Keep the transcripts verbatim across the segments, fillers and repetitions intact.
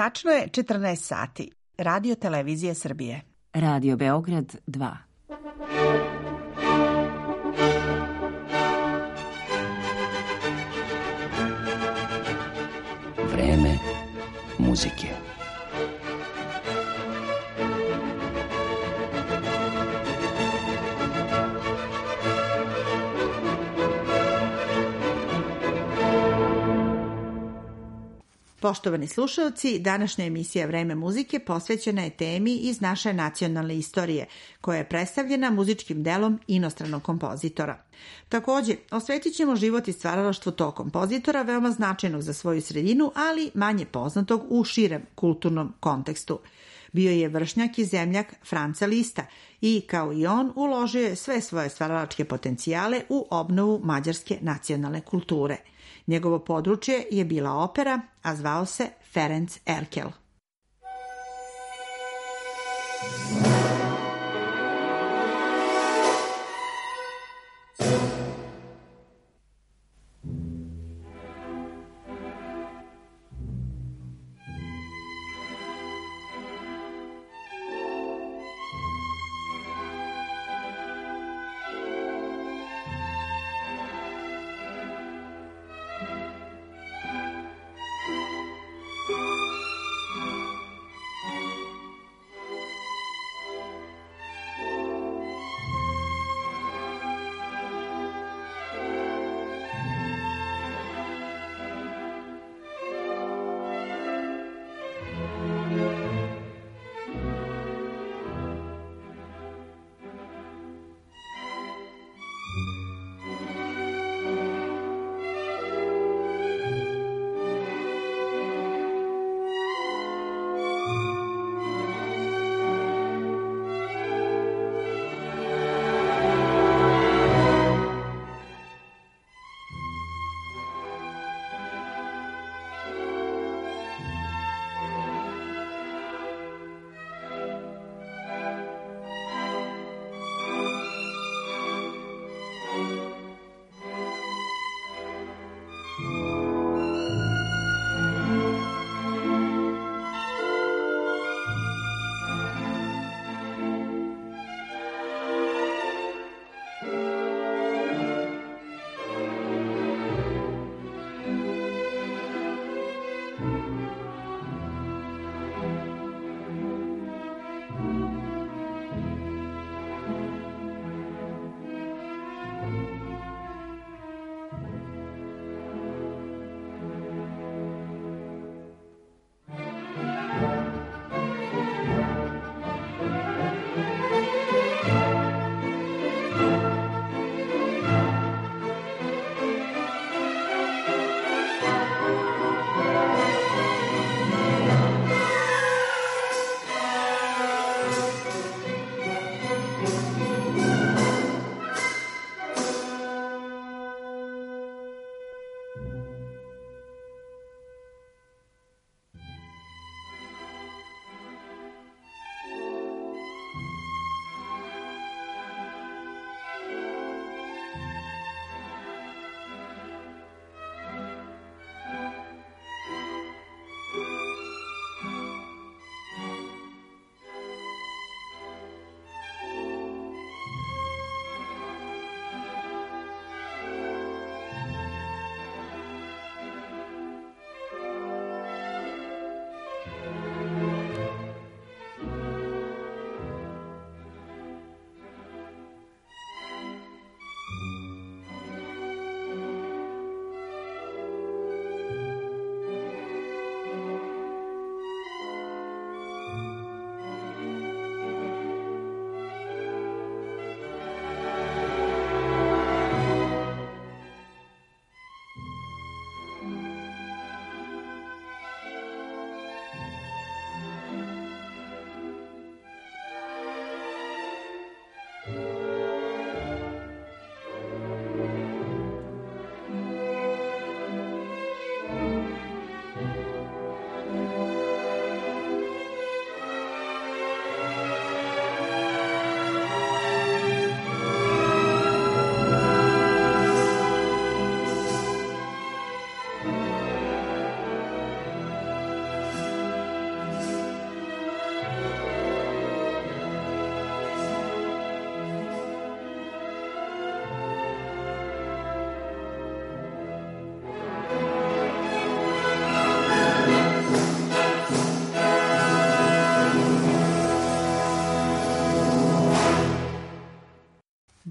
Tačno je četrnaest sati. Radio Televizije Srbije. Radio Beograd dva. Vreme muzike. Poštovani slušalci, današnja emisija Vreme muzike posvećena je temi iz naše nacionalne istorije, koja je predstavljena muzičkim delom inostranog kompozitora. Takođe, osvetit ćemo život i stvaralaštvo tog kompozitora, veoma značajnog za svoju sredinu, ali manje poznatog u širem kulturnom kontekstu. Bio je vršnjak i zemljak Franca Lista i, kao i on, uložio je sve svoje stvaralačke potencijale u obnovu mađarske nacionalne kulture. Njegovo područje je bila opera, a zvao se Ferenc Erkel.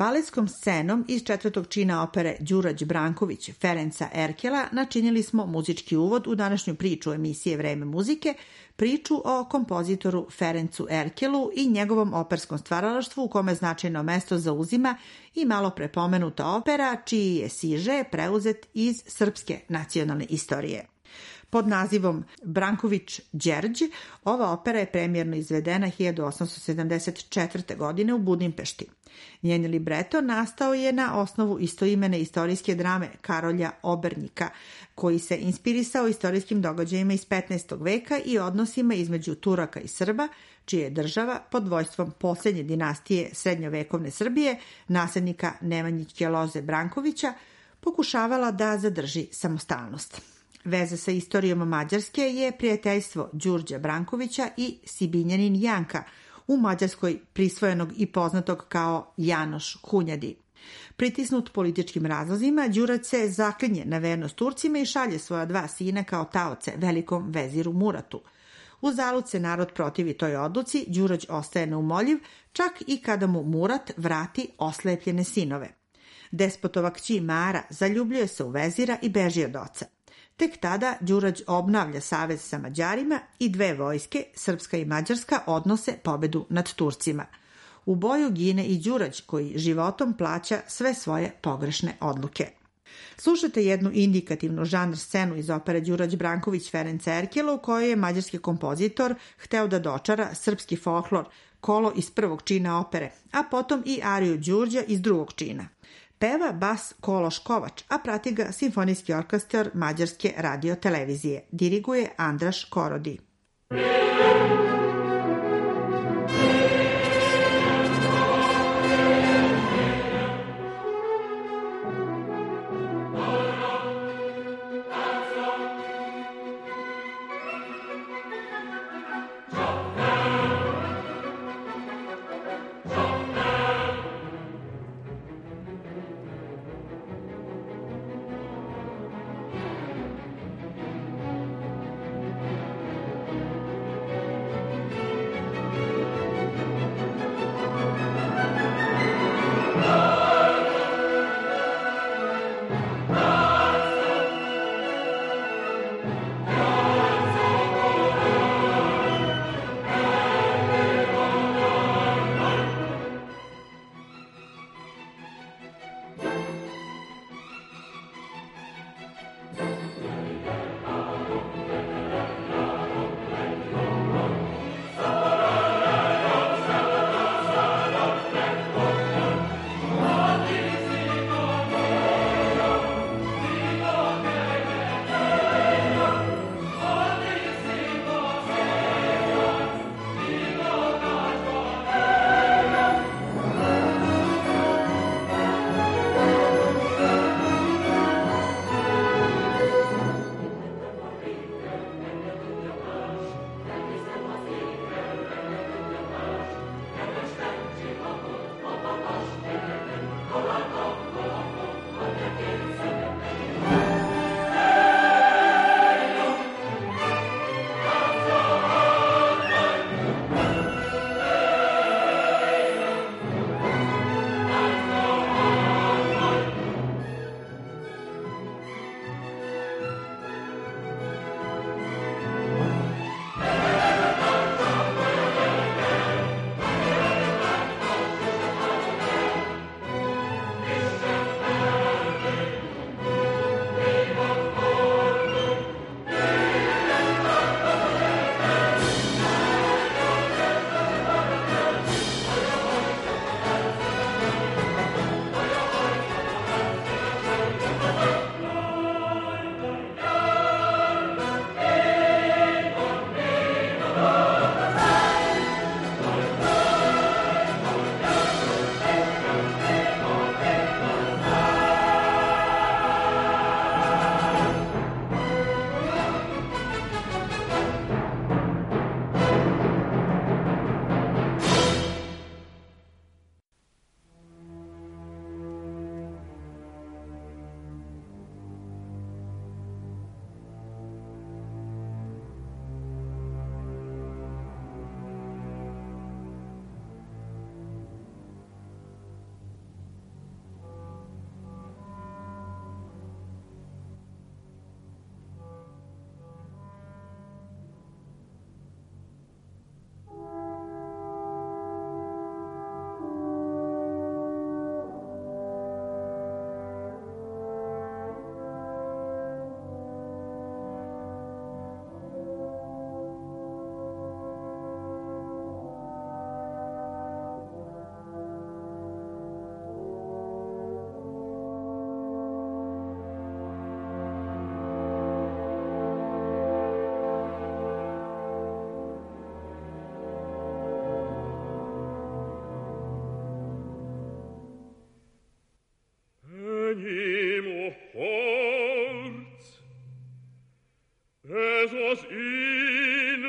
Baletskom scenom iz četvrtog čina opere Đurađ Branković Ferenca Erkela načinili smo muzički uvod u današnju priču emisije Vreme muzike, priču o kompozitoru Ferencu Erkelu i njegovom operskom stvaralaštvu u kome značajno mesto zauzima i malo prepomenuta opera čiji je siže preuzet iz srpske nacionalne istorije. Pod nazivom Branković Đerđ, ova opera je premijerno izvedena hiljadu osamsto sedamdeset četvrte. godine u Budimpešti. Njen libreto nastao je na osnovu istoimene istorijske drame Karolja Obernjika, koji se inspirisao istorijskim događajima iz petnaestog veka i odnosima između Turaka i Srba, čija je država pod vojstvom posljednje dinastije srednjovekovne Srbije, nasljednika Nemanjićke loze Brankovića, pokušavala da zadrži samostalnost. Veza sa istorijom Mađarske je prijateljstvo Đurđa Brankovića i Sibinjanin Janka, u Mađarskoj prisvojenog i poznatog kao Janoš Hunjadi. Pritisnut političkim razlozima, Đurađ se zaklinje na vernost Turcima i šalje svoja dva sina kao taoce velikom veziru Muratu. U zalud se narod protivi toj odluci, Đurađ ostaje neumoljiv, čak i kada mu Murat vrati oslepljene sinove. Despotova kći Mara zaljubljuje se u vezira i beži od oca. Tek tada Đurađ obnavlja savez sa Mađarima i dve vojske, srpska i mađarska, odnose pobedu nad Turcima. U boju gine i Đurađ, koji životom plaća sve svoje pogrešne odluke. Slušate jednu indikativnu žanr scenu iz opere Đurađ Branković Ferenca Erkela, u kojoj je mađarski kompozitor hteo da dočara srpski folklor, kolo iz prvog čina opere, a potom i ariju Đurđa iz drugog čina. Peva bas Kološ Kovač, a prati ga simfonijski orkestar Mađarske radio-televizije. Diriguje Andraš Korodi.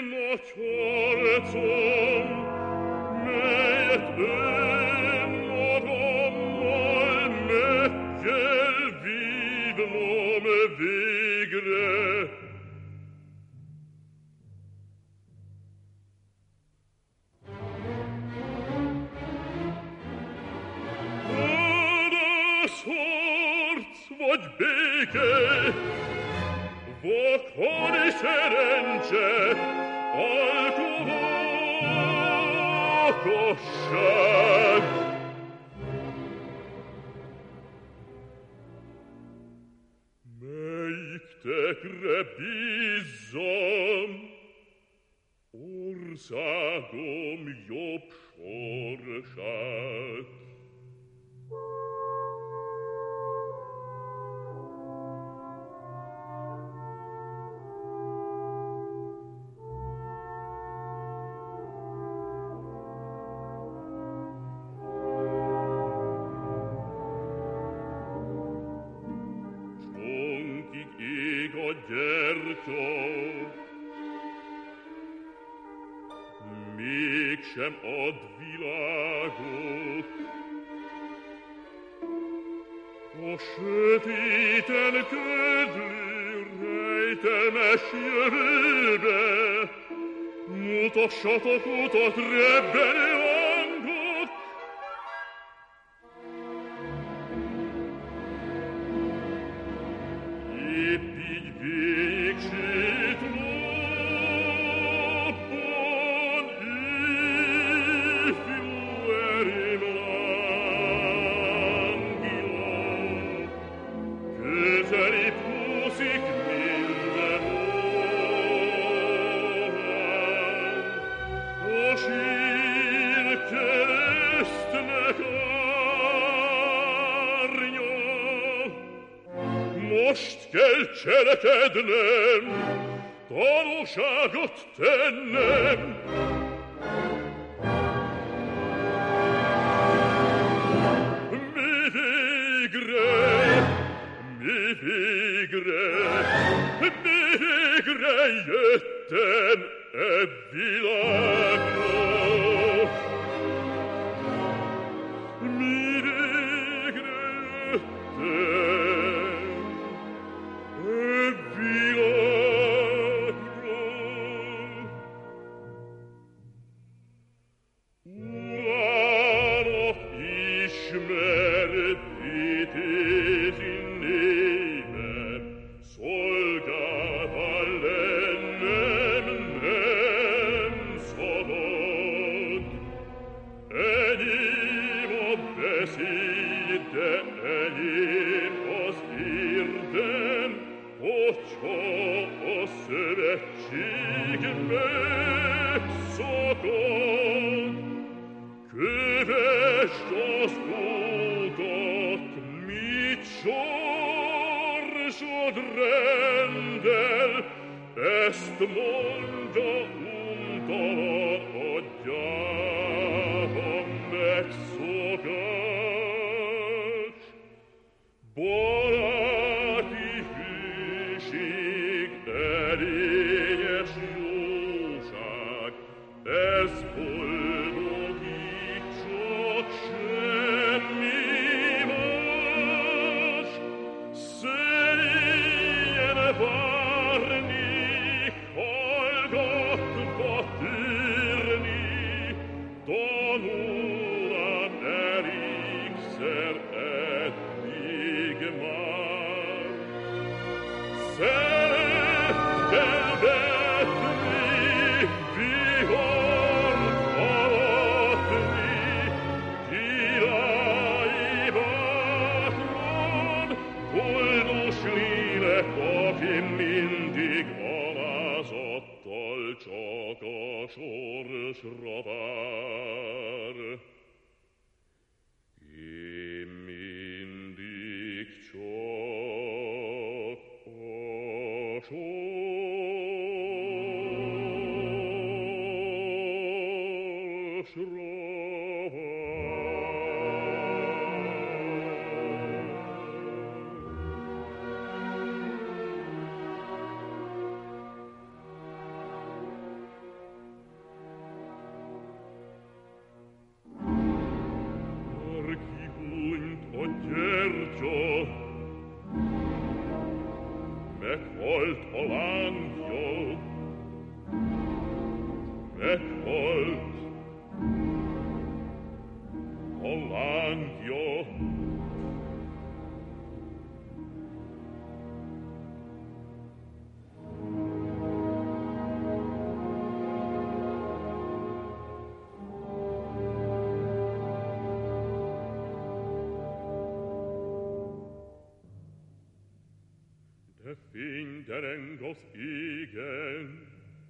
Mégsem ad világot. A sötéten ködlő rejtelmes jövőbe mutassatok utat rebbenő hangot. Épp így végsét napon ifjú erőm lángja, közelebb húzik minden óhán, a sír keresztnek árnya. Most kell cselekednem, tanúságot tennem. Mi végre, mi végre, mi végre jöttem e világra. Mi végre jöttem e világra. Urának ismert vitézi néven, szolgálva lennem nem szabad. Enyém a beszéd, de enyém az érdem, hogyha a szövetség megszakad. Kövesd az utat, mit sorsod rendel, ezt mondja untalan a gyáva megszokás. Baráti hűség, erényes jóság, ez boldogít, csak semmi más. Szerényen várni, hallgatva tűrni, tanulám elégszer eddig már. Szerettel vetni, vihart aratni, királyi bátran, boldog lélek, aki mindig alázattal csak a sorsra vár. Én mindig csak a sorsra vár. megholt. O lángja, de fing der engels igen,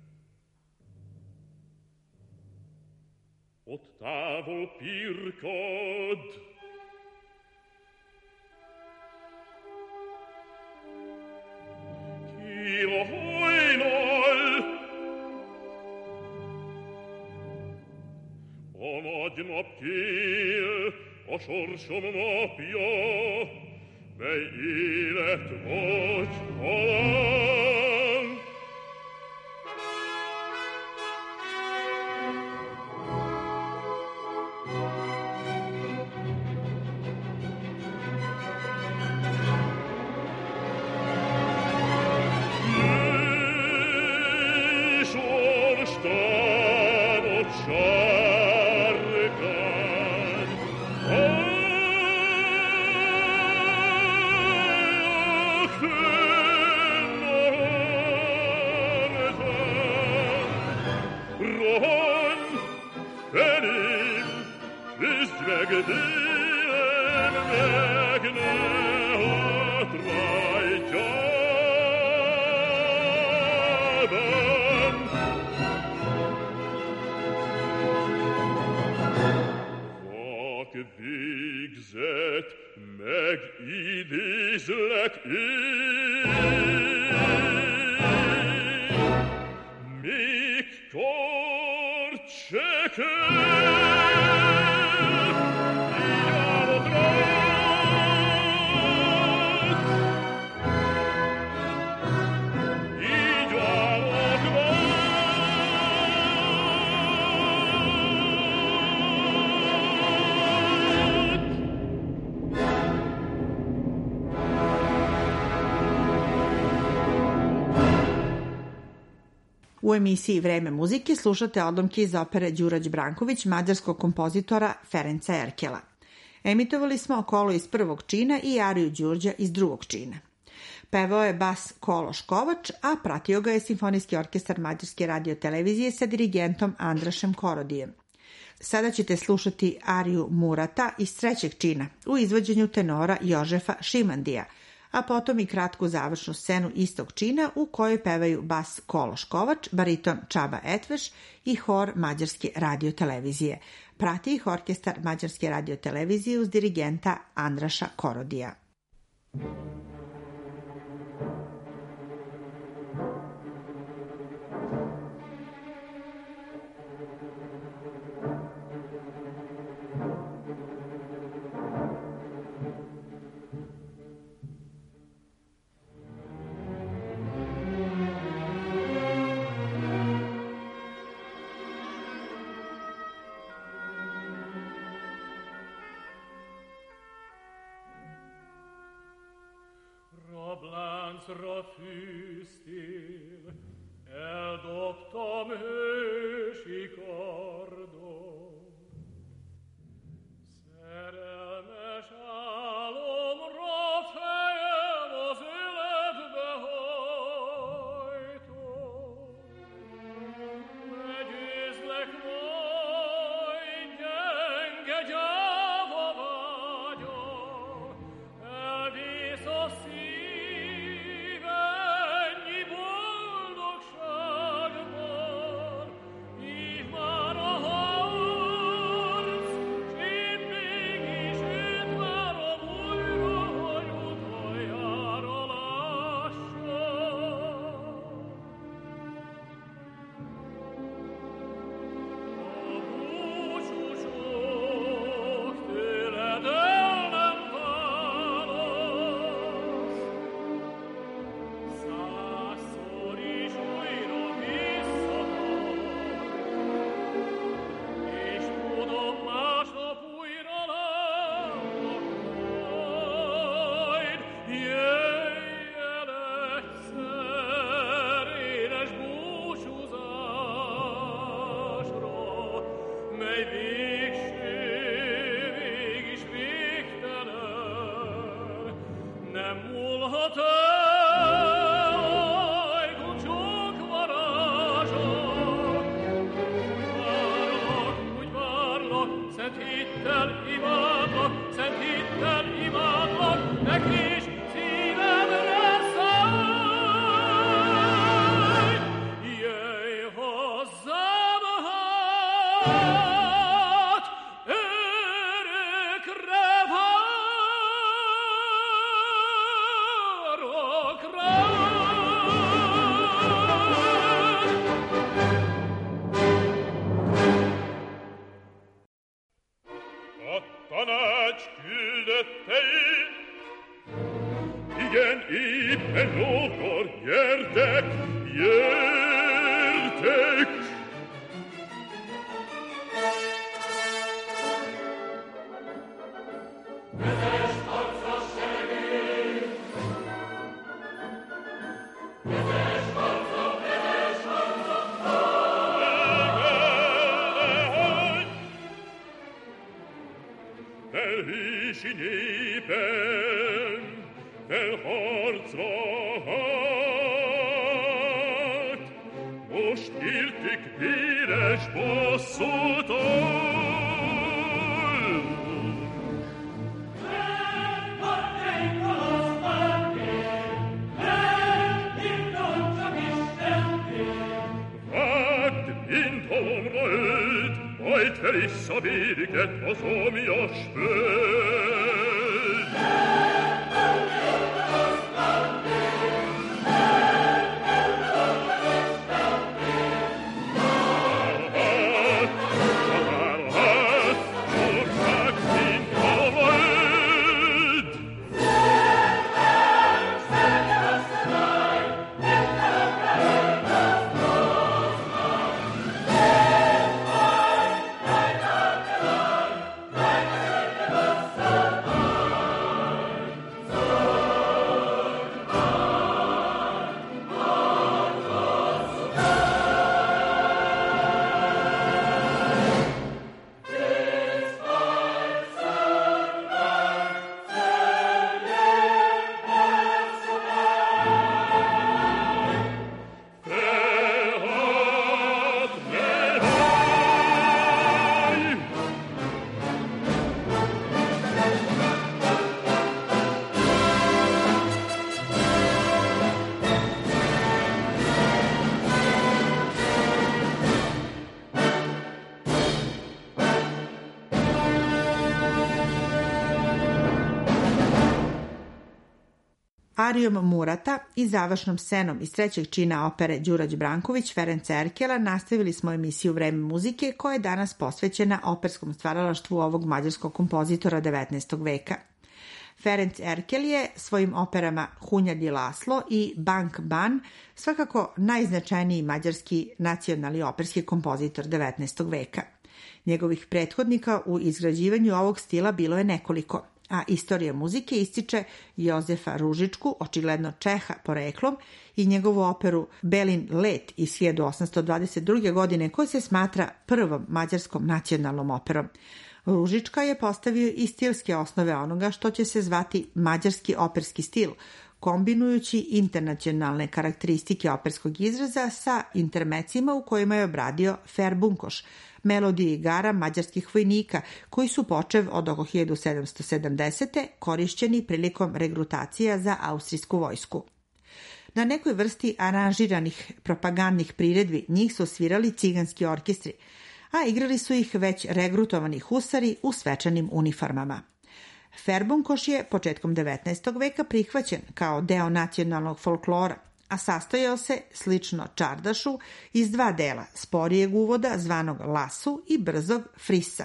ot tavol pirkod, kilo hojnol, a nagy napkél, a sorsom napja, mely élet vagy halál. Jéj, sorstánod sárkány, rohan, elim, küzd meg délen, meg ne hatrajtjában. Vak végzet, megidézlek én, mikor csekél, járod rád, így várod rád. U emisiji Vreme muzike slušate odlomke iz opere Đurađ Branković mađarskog kompozitora Ferenca Erkela. Emitovali smo Kolo iz prvog čina i Ariju Đurđa iz drugog čina. Pevao je bas Kološ Kovač, a pratio ga je Simfonijski orkestar Mađarske radiotelevizije sa dirigentom Andrašem Korodijem. Sada ćete slušati Ariju Murata iz trećeg čina u izvođenju tenora Jožefa Šimandija, a potom i kratku završnu scenu istog čina u kojoj pevaju bas Kološ Kovač, bariton Čaba Etveš i hor Mađarske radiotelevizije. Prati ih orkestar Mađarske radiotelevizije uz dirigenta Andraša Korodija. Rafűztél, eldobtam hősi kardon. Szerelmes álomra fejem az életbe hajtom. Megőzlek majd gyenge gyáva vágyam, elvész a szív ennyi boldogságban. wie Schneeben, der Herz wagt, wo spielt die Quere Spaß so toll. Weiter ich so wenig etwas um ihr spürt. Arijom Murata i završnom scenom iz trećeg čina opere Đurađ Branković Ferenca Erkela nastavili smo emisiju Vreme muzike, koja je danas posvećena operskom stvaralaštvu ovog mađarskog kompozitora devetnaestog veka. Ferenc Erkel je svojim operama Hunjadi Laslo i Bank Ban svakako najznačajniji mađarski nacionalni operski kompozitor devetnaestog veka. Njegovih prethodnika u izgrađivanju ovog stila bilo je nekoliko, a istorija muzike ističe Jozefa Ružičku, očigledno Čeha poreklom, i njegovu operu Belin let iz hiljadu osamsto dvadeset druge. godine, koja se smatra prvom mađarskom nacionalnom operom. Ružička je postavio i stilske osnove onoga što će se zvati mađarski operski stil, kombinujući internacionalne karakteristike operskog izraza sa intermecima u kojima je obradio Ferbunkoš, melodije igara mađarskih vojnika, koji su počev od oko hiljadu sedamsto sedamdesete. korišćeni prilikom regrutacija za austrijsku vojsku. Na nekoj vrsti aranžiranih propagandnih priredbi njih su svirali ciganski orkestri, a igrali su ih već regrutovani husari u svečanim uniformama. Ferbunkoš je početkom devetnaestog veka prihvaćen kao deo nacionalnog folklora, a sastojao se, slično čardašu, iz dva dela, sporijeg uvoda zvanog lasu i brzog frisa.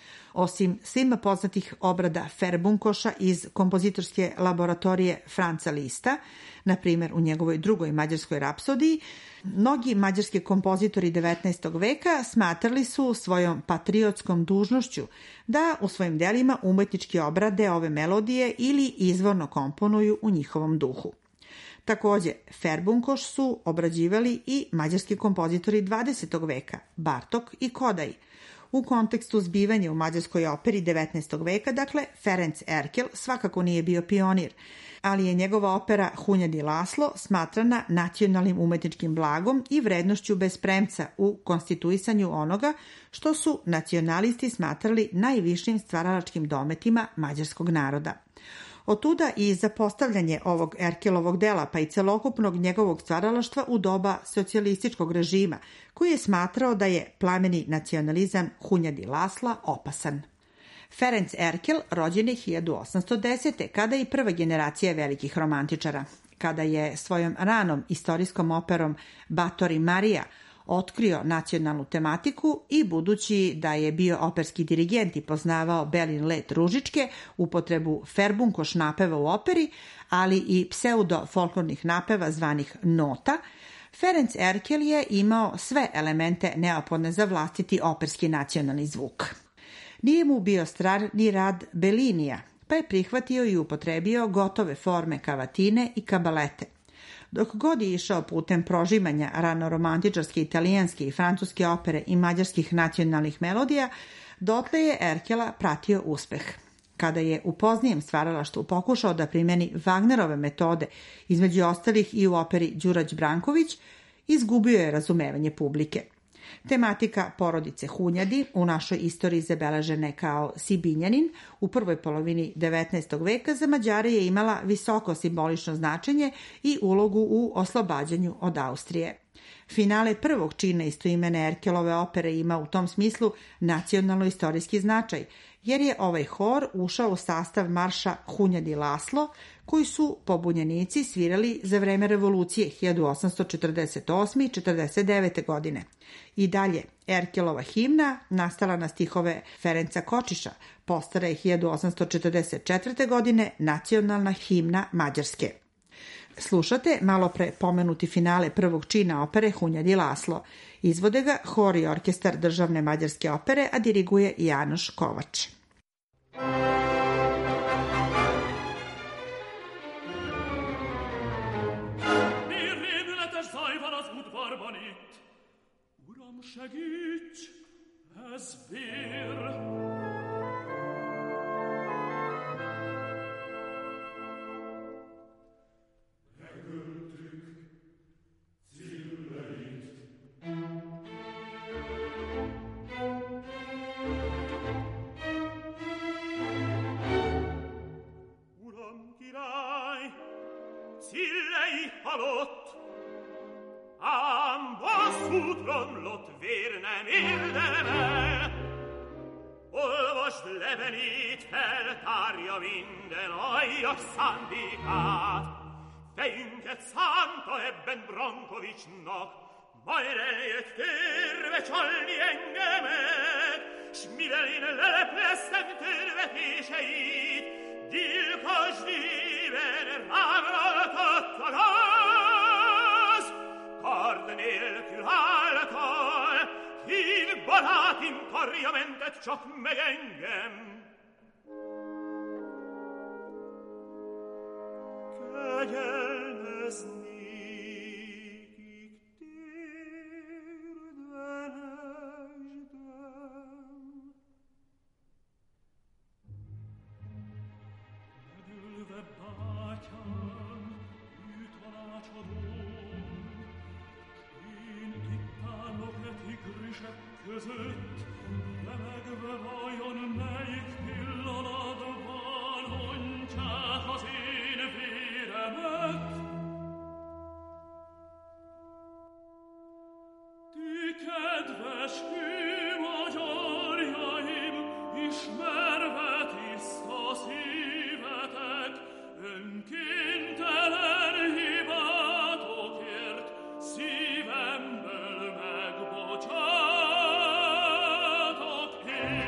Osim svima poznatih obrada Ferbunkoša iz kompozitorske laboratorije Franca Lista, na primjer u njegovoj drugoj mađarskoj rapsodiji, mnogi mađarski kompozitori devetnaestog veka smatrali su svojom patriotskom dužnošću da u svojim delima umetnički obrade ove melodije ili izvorno komponuju u njihovom duhu. Također, Ferbunkoš su obrađivali i mađarski kompozitori dvadesetog veka, Bartok i Kodaj. U kontekstu zbivanja u mađarskoj operi devetnaestog veka, dakle, Ferenc Erkel svakako nije bio pionir, ali je njegova opera Hunjadi Laslo smatrana nacionalnim umetničkim blagom i vrednošću bez premca u konstituisanju onoga što su nacionalisti smatrali najvišim stvaralačkim dometima mađarskog naroda. Otuda i zapostavljanje ovog Erkelovog dela, pa i celokupnog njegovog stvaralaštva u doba socijalističkog režima, koji je smatrao da je plameni nacionalizam Hunjadi Lasla opasan. Ferenc Erkel rođen je hiljadu osamsto desete. kada je prva generacija velikih romantičara. Kada je svojom ranom istorijskom operom Batori Marija otkrio nacionalnu tematiku i budući da je bio operski dirigent i poznavao Belin let Ružičke, upotrebu Ferbunkoš napeva u operi, ali i pseudo folklornih napeva zvanih nota, Ferenc Erkel je imao sve elemente neophodne za vlastiti operski nacionalni zvuk. Nije mu bio stran ni rad Bellinija, pa je prihvatio i upotrebio gotove forme kavatine i kabalete. Dok god je išao putem prožimanja ranoromantičarske italijanske i francuske opere i mađarskih nacionalnih melodija, dotle je Erkela pratio uspeh. Kada je u poznijem stvaralaštvu pokušao da primeni Wagnerove metode, između ostalih i u operi Đurađ Branković, izgubio je razumevanje publike. Tematika porodice Hunjadi, u našoj istoriji zabeležene kao Sibinjanin, u prvoj polovini devetnaestog veka za Mađare je imala visoko simbolično značenje i ulogu u oslobađanju od Austrije. Finale prvog čina istoimene Erkelove opere ima u tom smislu nacionalno-istorijski značaj, jer je ovaj hor ušao u sastav marša Hunjadi Laslo, koji su pobunjenici svirali za vreme revolucije hiljadu osamsto četrdeset osme. i četrdeset devete. godine. I dalje, Erkelova himna, nastala na stihove Ferenca Kočiša, postala je hiljadu osamsto četrdeset četvrte. godine nacionalna himna Mađarske. Slušate malo pre pomenuti finale prvog čina opere Hunjadi Laslo. Izvode ga hor i orkestar Državne mađarske opere, a diriguje Janoš Kovač. Uram, segíts, ez vér! Cillei halott, ám bosszút romlott vér nem érdemel. Olvasd levelét, feltárja minden aljas szándékát. Fejünket szánta ebben Brankovicsnak, majd eljött törve csalni engemet, s mivel én lelepleztem törvetéseit, gyilkos néven rám altattad az, kard nélkül álltál, hív barátim karja mentet csak meg engem. Kegyelmeznékig térdenesdem. Megülve bátyám, ő tanácsadón, én itt állok e tigrisek között, remegve vajon melyik pillanatban ontják az én véremet. Ti kedves kőmagyarjaim, ismerve tiszta szívetek, önkéntelen hibátokért szívemből megbocsátok én.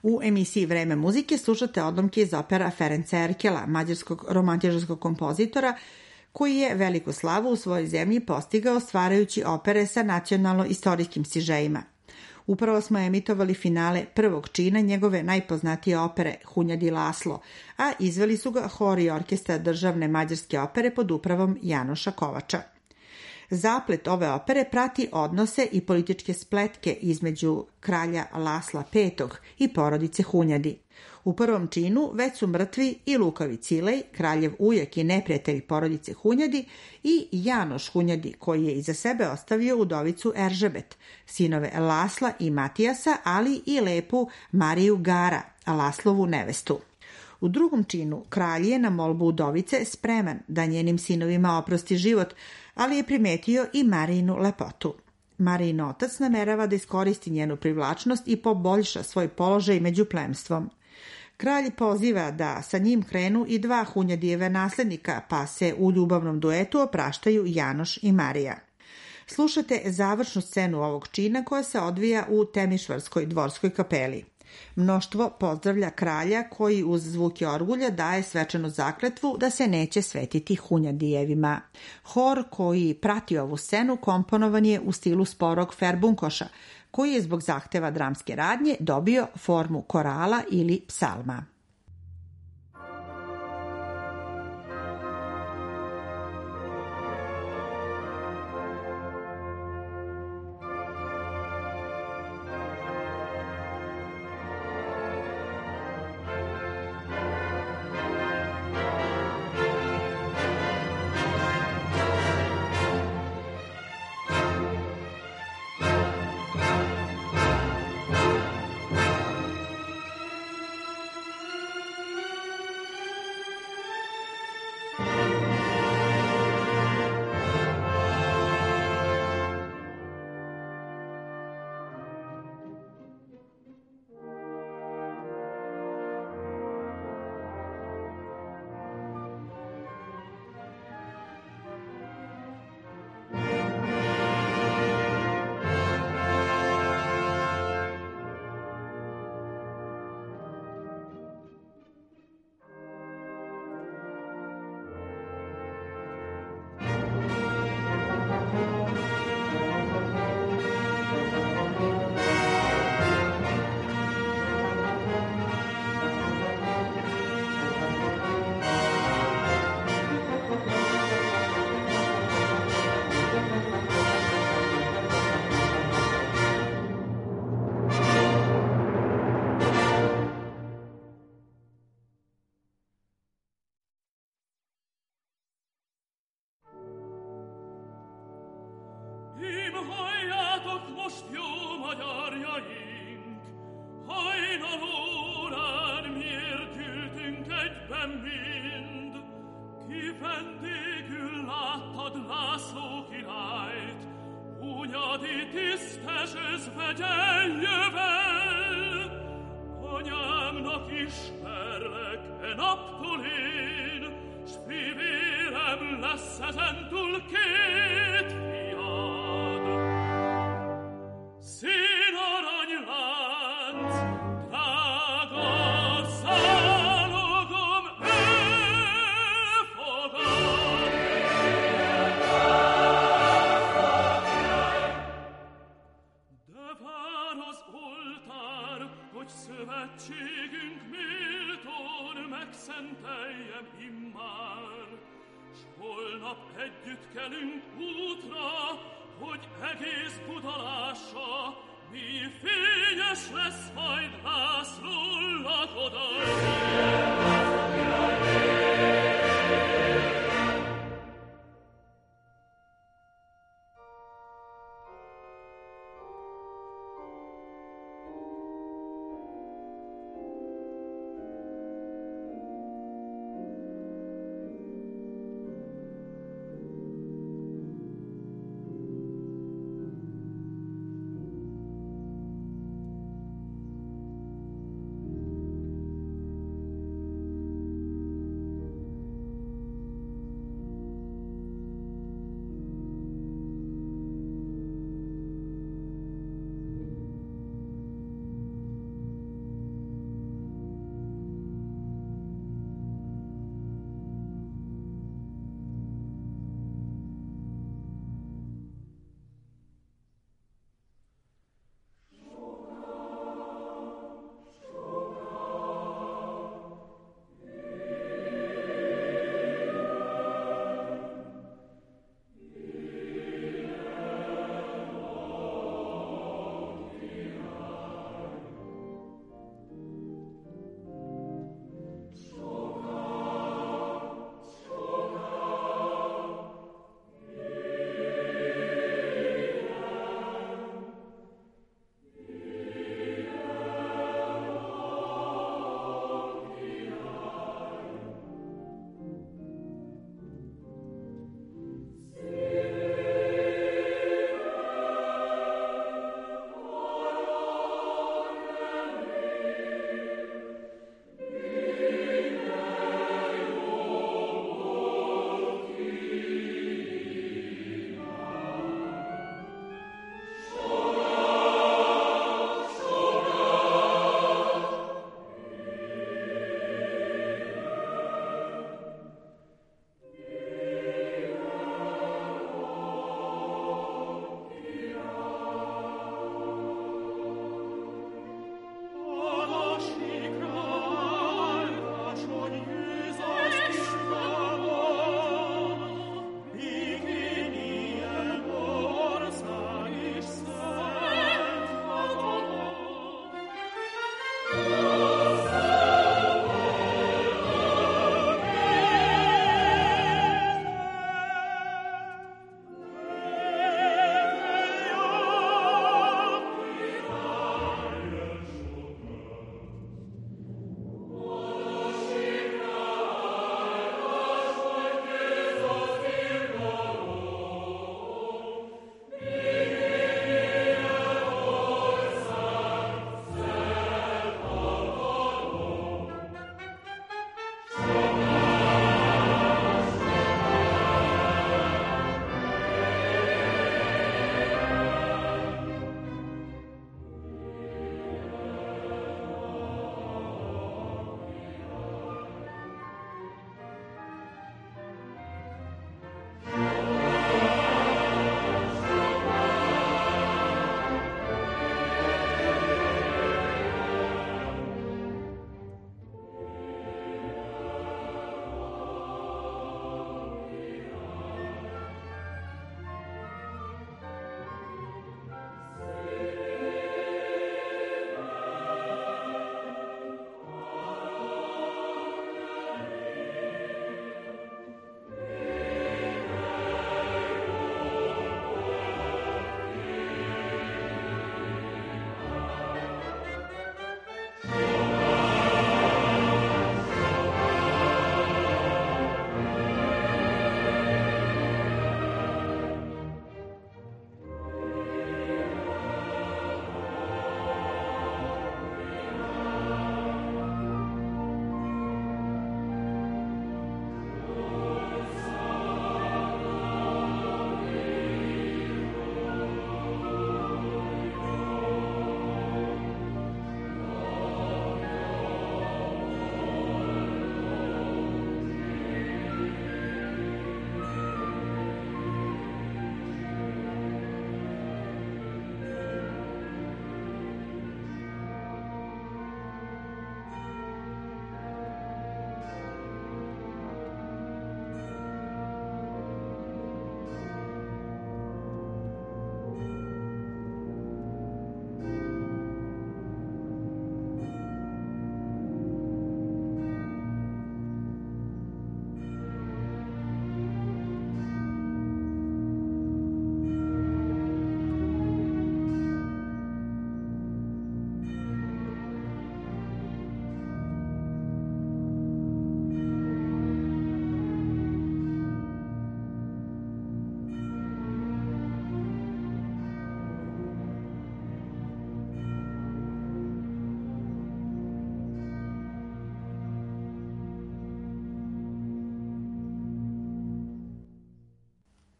U emisiji Vreme muzike slušate odlomke iz opera Ferenca Erkela, mađarskog romantičarskog kompozitora, koji je veliku slavu u svojoj zemlji postigao stvarajući opere sa nacionalno-istorijskim sižejima. Upravo smo emitovali finale prvog čina njegove najpoznatije opere Hunjadi Laslo, a izveli su ga hor i orkestar državne mađarske opere pod upravom Janoša Kovača. Zaplet ove opere prati odnose i političke spletke između kralja Lasla petog i porodice Hunjadi. U prvom činu već su mrtvi i Lukavi Cilej, kraljev ujak i neprijatelj porodice Hunjadi, i Janoš Hunjadi, koji je iza sebe ostavio udovicu Eržebet, sinove Lasla i Matijasa, ali i lepu Mariju Gara, Laslovu nevestu. U drugom činu kralj je na molbu udovice spreman da njenim sinovima oprosti život, ali je primetio i Marijinu lepotu. Marijin otac namerava da iskoristi njenu privlačnost i poboljša svoj položaj među plemstvom. Kralj poziva da sa njim krenu i dva Hunjadijeve naslednika, pa se u ljubavnom duetu opraštaju Janoš i Marija. Slušate završnu scenu ovog čina koja se odvija u Temišvarskoj dvorskoj kapeli. Mnoštvo pozdravlja kralja koji uz zvuke orgulja daje svečanu zakletvu da se neće svetiti Hunjadijevima. Hor koji prati ovu scenu komponovan je u stilu sporog ferbunkoša, koji je zbog zahteva dramske radnje dobio formu korala ili psalma.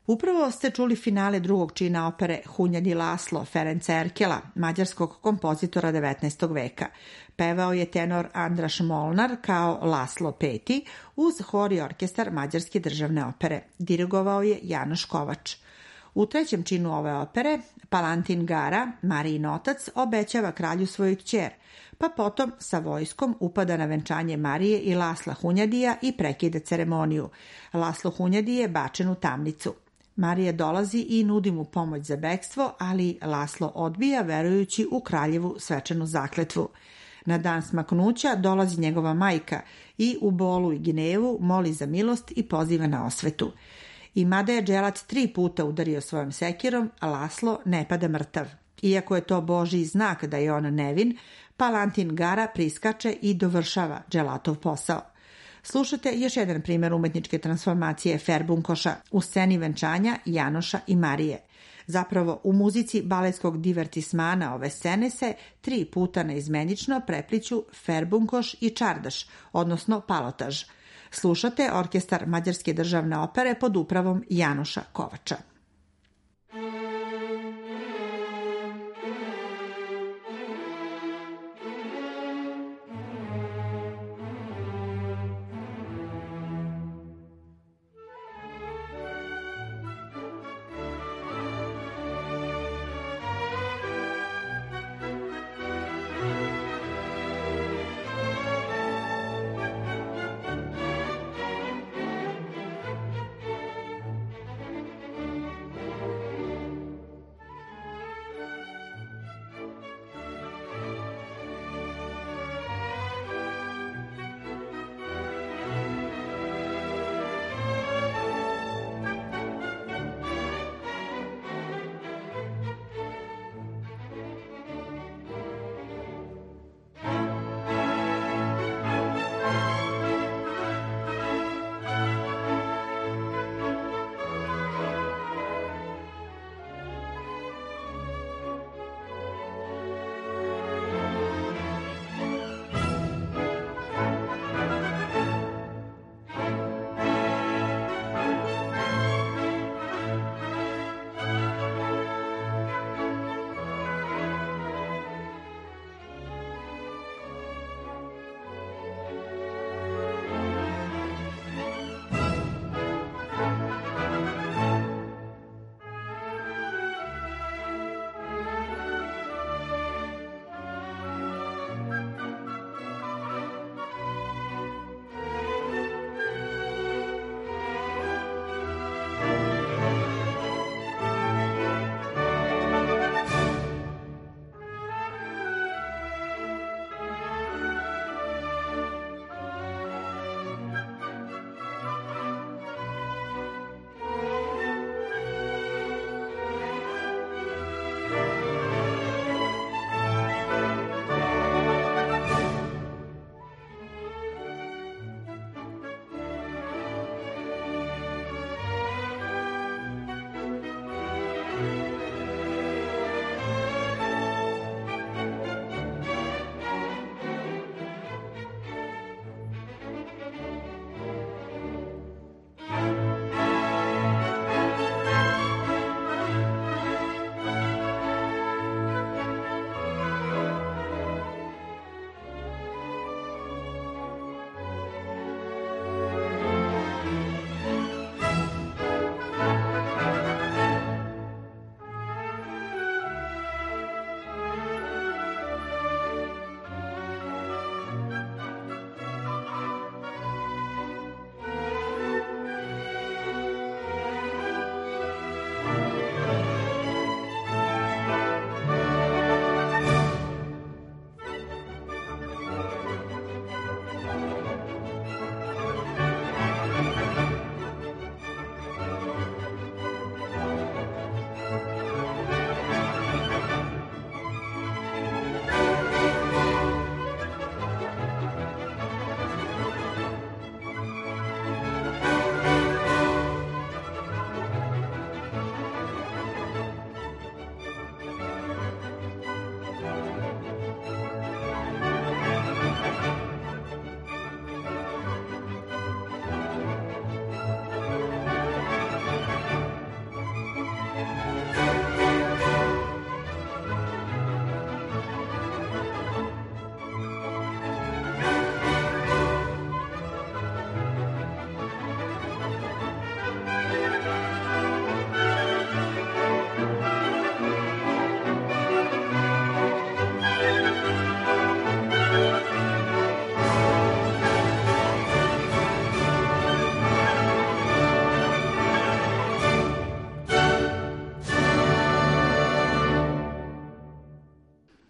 Upravo ste čuli finale drugog čina opere Hunjadi Laslo Ferenca Erkela, mađarskog kompozitora devetnaestog veka. Pevao je tenor Andraš Molnar kao Laslo peti uz hor i orkestar Mađarske državne opere. Dirigovao je Janoš Kovač. U trećem činu ove opere Palantin Gara, Marijin otac, obećava kralju svoju kćer, pa potom sa vojskom upada na venčanje Marije i Lasla Hunjadija i prekida ceremoniju. Laslo Hunjadi je bačen u tamnicu. Marija dolazi i nudi mu pomoć za bekstvo, ali Laslo odbija verujući u kraljevu svečanu zakletvu. Na dan smaknuća dolazi njegova majka i u bolu i gnevu moli za milost i poziva na osvetu. I mada je dželat tri puta udario svojom sekirom, Laslo ne pada mrtav. Iako je to Božji znak da je on nevin, Palantin Gara priskače i dovršava dželatov posao. Slušajte još jedan primjer umetničke transformacije Ferbunkoša u sceni venčanja Janoša i Marije. Zapravo, u muzici baletskog divertismana ove scene se tri puta neizmenično prepliću Ferbunkoš i Čardaš, odnosno Palotaž. Slušate orkestar Mađarske državne opere pod upravom Janoša Kovača.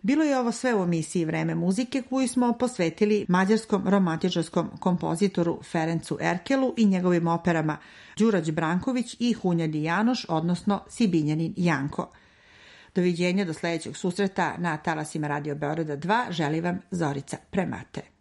Bilo je ovo sve u emisiji Vreme muzike koju smo posvetili mađarskom romantičarskom kompozitoru Ferencu Erkelu i njegovim operama Đurađ Branković i Hunjadi Janoš, odnosno Sibinjanin Janko. Doviđenja do sledećeg susreta na talasima Radio Beograda dva želi vam Zorica Premate.